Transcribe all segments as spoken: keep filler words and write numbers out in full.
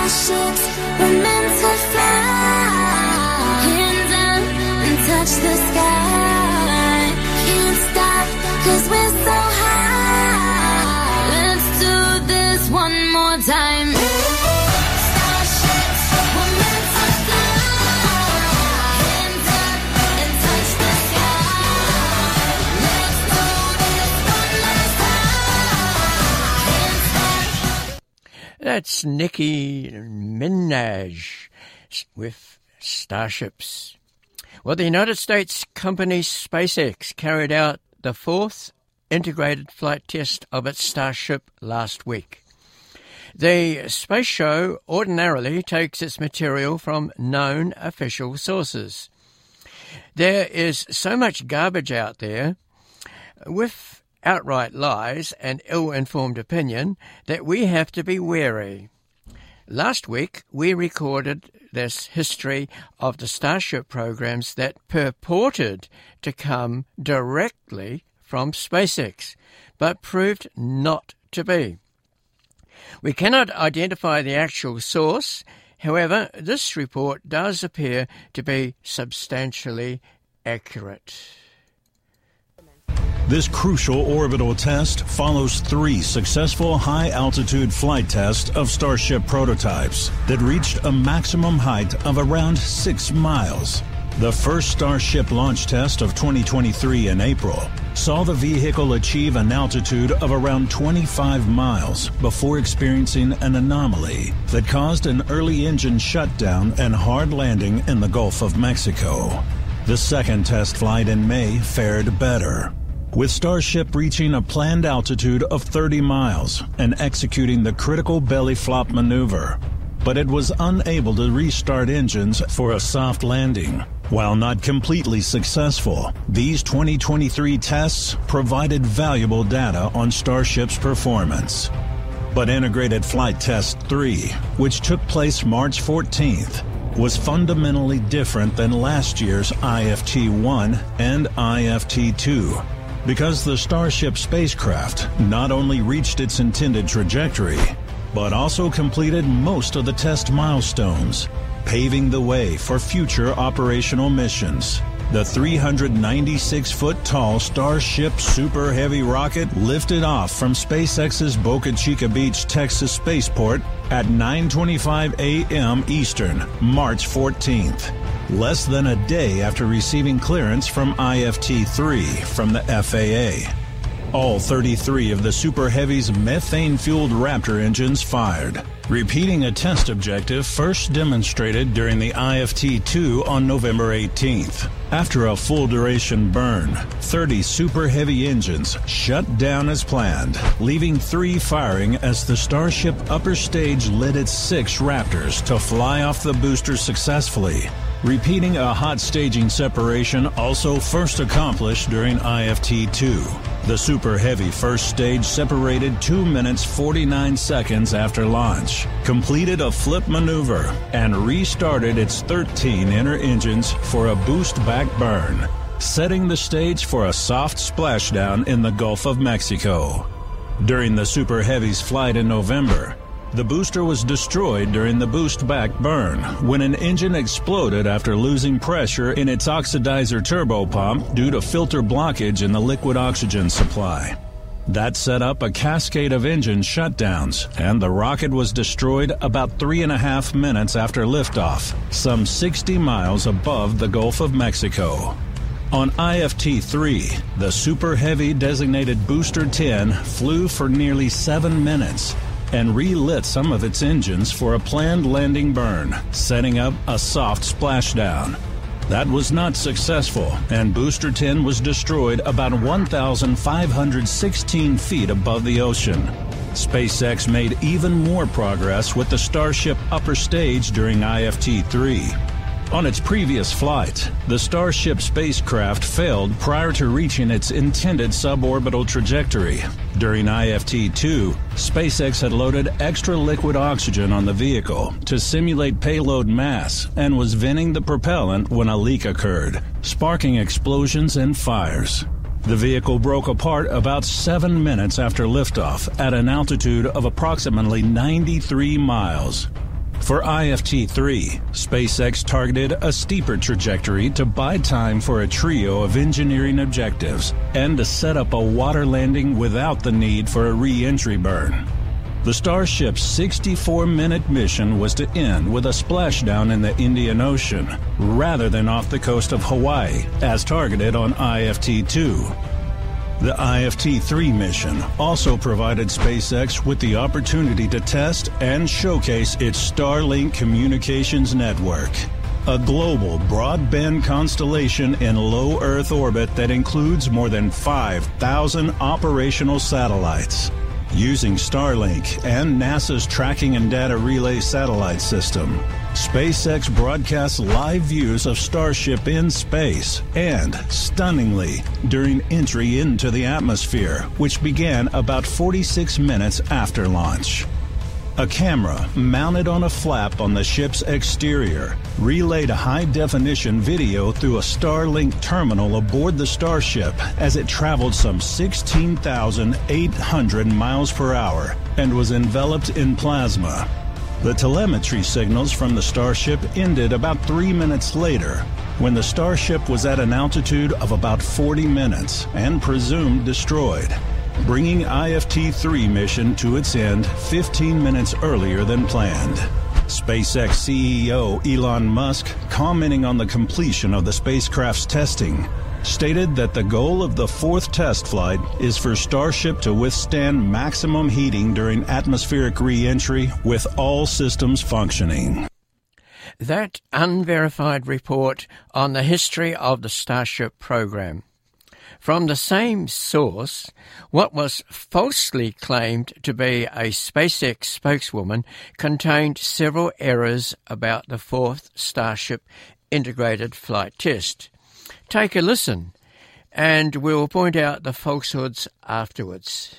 Starships were meant to fly. Hands up and touch the sky. Can't stop, cause we're so high. Let's do this one more time. Starships were meant to fly. Hands up and touch the sky. Let's do this one last time. That's Nicki Minaj with Starships. Well, the United States company SpaceX carried out the fourth integrated flight test of its Starship last week. The space show ordinarily takes its material from known official sources. There is so much garbage out there with outright lies and ill-informed opinion that we have to be wary. Last week, we recorded this history of the Starship programs that purported to come directly from SpaceX, but proved not to be. We cannot identify the actual source. However, this report does appear to be substantially accurate. This crucial orbital test follows three successful high-altitude flight tests of Starship prototypes that reached a maximum height of around six miles. The first Starship launch test of twenty twenty-three in April saw the vehicle achieve an altitude of around twenty-five miles before experiencing an anomaly that caused an early engine shutdown and hard landing in the Gulf of Mexico. The second test flight in May fared better, with Starship reaching a planned altitude of thirty miles and executing the critical belly flop maneuver. But it was unable to restart engines for a soft landing. While not completely successful, these twenty twenty-three tests provided valuable data on Starship's performance. But Integrated Flight Test three, which took place March fourteenth, was fundamentally different than last year's I F T one and I F T two. Because the Starship spacecraft not only reached its intended trajectory, but also completed most of the test milestones, paving the way for future operational missions. The three hundred ninety-six foot tall Starship Super Heavy rocket lifted off from SpaceX's Boca Chica Beach, Texas spaceport at nine twenty-five a m Eastern, March fourteenth, less than a day after receiving clearance from I F T three from the F A A. All thirty-three of the Super Heavy's methane-fueled Raptor engines fired, repeating a test objective first demonstrated during the I F T two on November eighteenth. After a full-duration burn, thirty Super Heavy engines shut down as planned, leaving three firing as the Starship upper stage led its six Raptors to fly off the booster successfully, repeating a hot staging separation also first accomplished during I F T two. The Super Heavy first stage separated two minutes forty-nine seconds after launch, completed a flip maneuver, and restarted its thirteen inner engines for a boost-back burn, setting the stage for a soft splashdown in the Gulf of Mexico. During the Super Heavy's flight in November, the booster was destroyed during the boost-back burn when an engine exploded after losing pressure in its oxidizer turbo pump due to filter blockage in the liquid oxygen supply. That set up a cascade of engine shutdowns, and the rocket was destroyed about three and a half minutes after liftoff, some sixty miles above the Gulf of Mexico. On I F T three, the Super Heavy designated Booster ten flew for nearly seven minutes, and relit some of its engines for a planned landing burn, setting up a soft splashdown. That was not successful, and Booster ten was destroyed about one thousand five hundred sixteen feet above the ocean. SpaceX made even more progress with the Starship upper stage during I F T three. On its previous flight, the Starship spacecraft failed prior to reaching its intended suborbital trajectory. During I F T two, SpaceX had loaded extra liquid oxygen on the vehicle to simulate payload mass and was venting the propellant when a leak occurred, sparking explosions and fires. The vehicle broke apart about seven minutes after liftoff at an altitude of approximately ninety-three miles. For I F T three, SpaceX targeted a steeper trajectory to buy time for a trio of engineering objectives and to set up a water landing without the need for a re-entry burn. The Starship's sixty-four minute mission was to end with a splashdown in the Indian Ocean rather than off the coast of Hawaii, as targeted on I F T two. The I F T three mission also provided SpaceX with the opportunity to test and showcase its Starlink communications network, a global broadband constellation in low Earth orbit that includes more than five thousand operational satellites. Using Starlink and NASA's Tracking and Data Relay satellite system, SpaceX broadcasts live views of Starship in space and, stunningly, during entry into the atmosphere, which began about forty-six minutes after launch. A camera mounted on a flap on the ship's exterior relayed a high-definition video through a Starlink terminal aboard the Starship as it traveled some sixteen thousand eight hundred miles per hour and was enveloped in plasma. The telemetry signals from the Starship ended about three minutes later, when the Starship was at an altitude of about forty minutes and presumed destroyed, bringing I F T three mission to its end fifteen minutes earlier than planned. SpaceX C E O Elon Musk, commenting on the completion of the spacecraft's testing, stated that the goal of the fourth test flight is for Starship to withstand maximum heating during atmospheric re-entry with all systems functioning. That unverified report on the history of the Starship program. From the same source, what was falsely claimed to be a SpaceX spokeswoman contained several errors about the fourth Starship integrated flight test. Take a listen, and we'll point out the falsehoods afterwards.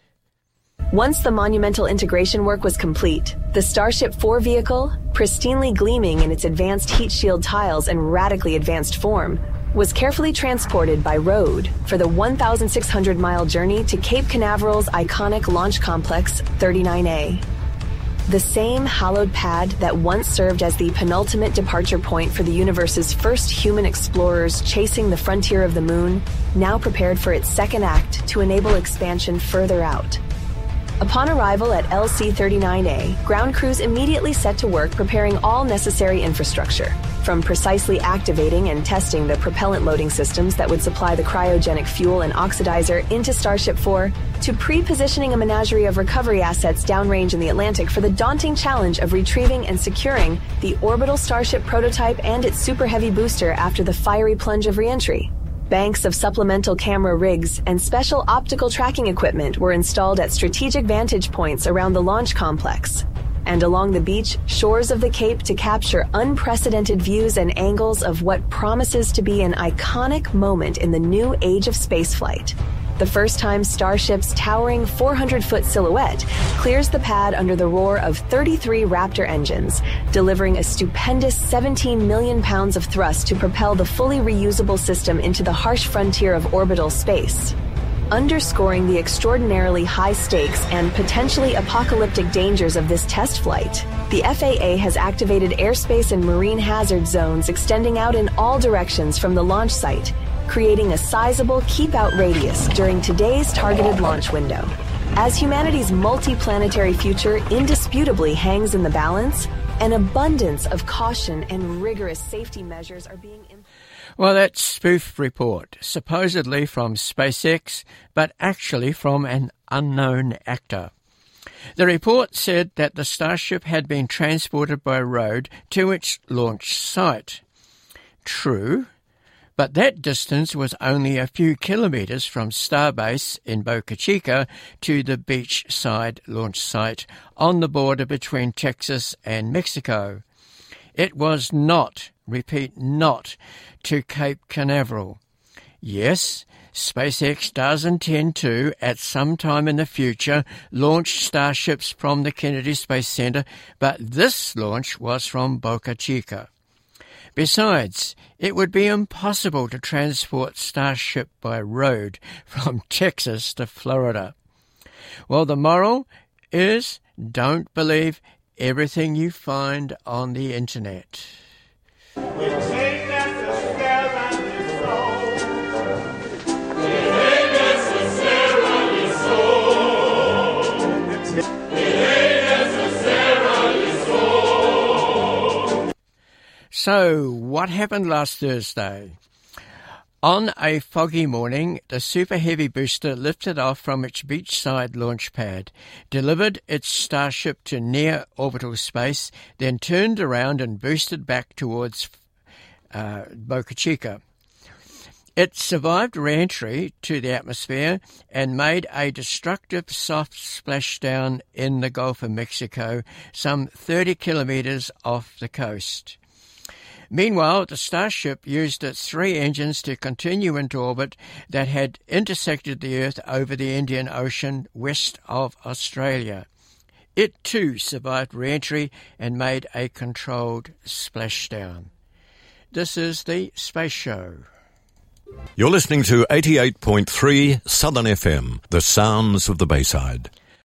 Once the monumental integration work was complete, the Starship four vehicle, pristinely gleaming in its advanced heat shield tiles and radically advanced form, was carefully transported by road for the one thousand six hundred mile journey to Cape Canaveral's iconic launch complex thirty-nine A. The same hallowed pad that once served as the penultimate departure point for the universe's first human explorers chasing the frontier of the moon, now prepared for its second act to enable expansion further out. Upon arrival at L C thirty-nine A, ground crews immediately set to work preparing all necessary infrastructure, from precisely activating and testing the propellant loading systems that would supply the cryogenic fuel and oxidizer into Starship four, to pre-positioning a menagerie of recovery assets downrange in the Atlantic for the daunting challenge of retrieving and securing the orbital Starship prototype and its Super Heavy booster after the fiery plunge of re-entry. Banks of supplemental camera rigs and special optical tracking equipment were installed at strategic vantage points around the launch complex and along the beach shores of the Cape to capture unprecedented views and angles of what promises to be an iconic moment in the new age of spaceflight. The first time Starship's towering four hundred foot silhouette clears the pad under the roar of thirty-three Raptor engines, delivering a stupendous seventeen million pounds of thrust to propel the fully reusable system into the harsh frontier of orbital space. Underscoring the extraordinarily high stakes and potentially apocalyptic dangers of this test flight, the F A A has activated airspace and marine hazard zones extending out in all directions from the launch site, creating a sizable keep-out radius during today's targeted launch window. As humanity's multi-planetary future indisputably hangs in the balance, an abundance of caution and rigorous safety measures are being implemented. Well, that spoof report, supposedly from SpaceX, but actually from an unknown actor. The report said that the Starship had been transported by road to its launch site. True, but that distance was only a few kilometres from Starbase in Boca Chica to the beachside launch site on the border between Texas and Mexico. It was not, repeat, not, to Cape Canaveral. Yes, SpaceX does intend to, at some time in the future, launch Starships from the Kennedy Space Center, but this launch was from Boca Chica. Besides, it would be impossible to transport Starship by road from Texas to Florida. Well, the moral is don't believe everything you find on the internet. So, what happened last Thursday? On a foggy morning, the Super Heavy booster lifted off from its beachside launch pad, delivered its Starship to near orbital space, then turned around and boosted back towards uh, Boca Chica. It survived re-entry to the atmosphere and made a destructive soft splashdown in the Gulf of Mexico, some thirty kilometres off the coast. Meanwhile, the Starship used its three engines to continue into orbit that had intersected the Earth over the Indian Ocean west of Australia. It too survived re-entry and made a controlled splashdown. This is the Space Show. You're listening to eighty-eight point three Southern F M, the sounds of the Bayside.